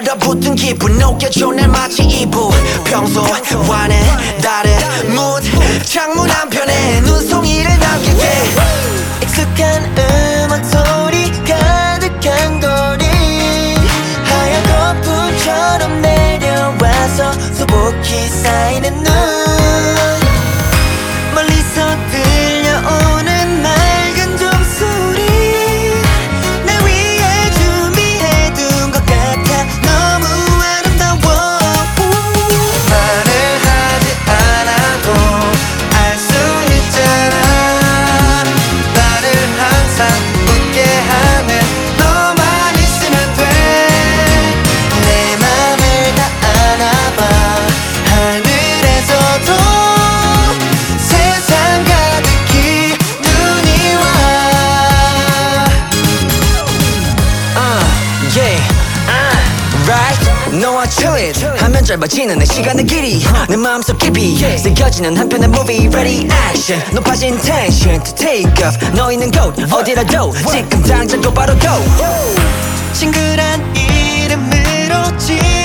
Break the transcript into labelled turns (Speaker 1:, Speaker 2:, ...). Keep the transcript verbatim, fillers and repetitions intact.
Speaker 1: 밀어붙은 기분 녹여줘 날 마치 이불 평소와는 다른 mood 창문 한편에 눈송이를 남기게
Speaker 2: 익숙한 음악 소리 가득한 거리 하얀 거품처럼 내려와서 수북히 쌓이는 눈 멀리서 들려오는 맑은 종소리 날 위해 준비해둔 것 같아 너무 아름다워
Speaker 1: 말을 하지 않아도 알 수 있잖아 나를 항상 웃게 하는 너만 있으면 돼
Speaker 2: 내 맘을 다 안아봐
Speaker 1: 하늘에서도 세상 가득히 눈이 와 uh, yeah, uh, right 너와 chillin' 하면 짧아지는 내 시간의 길이 내 마음속 깊이 새겨지는 한편의 movie ready action 높아진 tension to take off 너 있는 곳 어디라도 지금 당장 곧바로 go
Speaker 2: 친근한 이름으로 지